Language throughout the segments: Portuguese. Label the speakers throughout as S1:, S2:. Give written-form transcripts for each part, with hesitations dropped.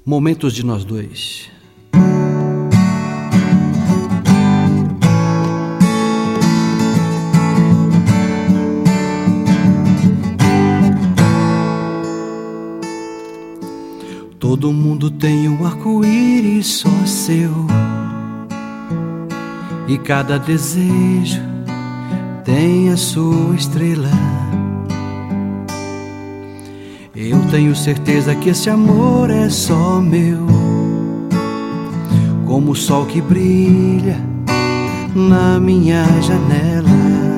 S1: Momentos de nós dois. Todo mundo tem um arco-íris só seu, e cada desejo tem a sua estrela. Eu tenho certeza que esse amor é só meu, como o sol que brilha na minha janela.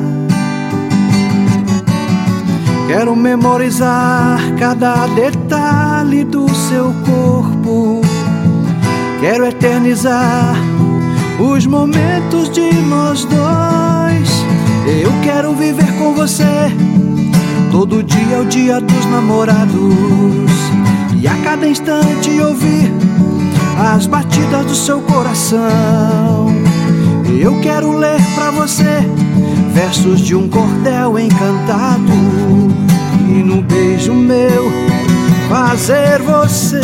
S1: Quero memorizar cada detalhe do seu corpo, quero eternizar os momentos de nós dois. Eu quero viver com você, todo dia é o dia dos namorados, e a cada instante ouvir as batidas do seu coração. Eu quero ler pra você versos de um cordel encantado, e no beijo meu fazer você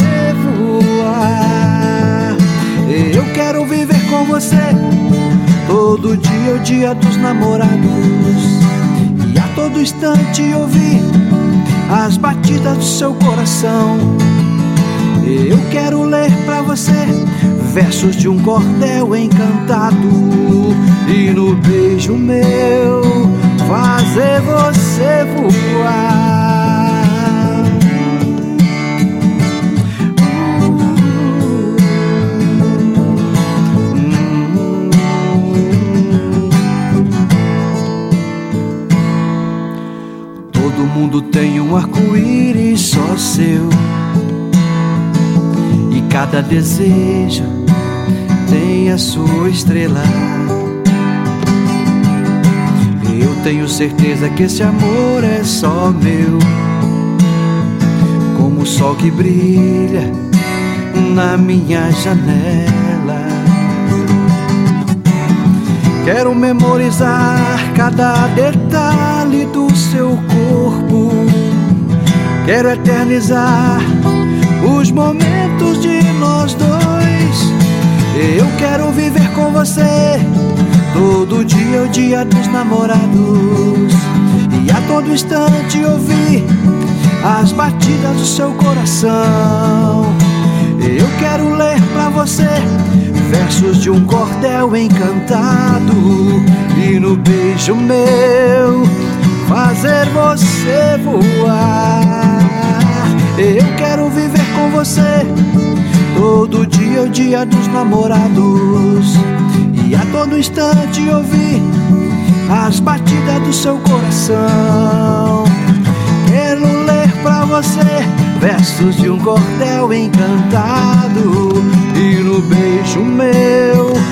S1: voar. Eu quero viver com você, todo dia é o dia dos namorados, e a todo instante ouvir as batidas do seu coração. Eu quero ler pra você versos de um cordel encantado, e no beijo meu fazer você voar. Todo mundo tem um arco-íris só seu, e cada desejo tem a sua estrela. Eu tenho certeza que esse amor é só meu, como o sol que brilha na minha janela. Quero memorizar cada detalhe do seu corpo, quero eternizar os momentos de nós dois. Eu quero viver com você, todo dia é o dia dos namorados, e a todo instante ouvir as batidas do seu coração. Eu quero ler pra você versos de um cordel encantado, e no beijo meu fazer você voar. Eu quero viver com você, todo dia é o dia dos namorados, e a todo instante ouvir as batidas do seu coração. Quero ler pra você versos de um cordel encantado, e no beijo meu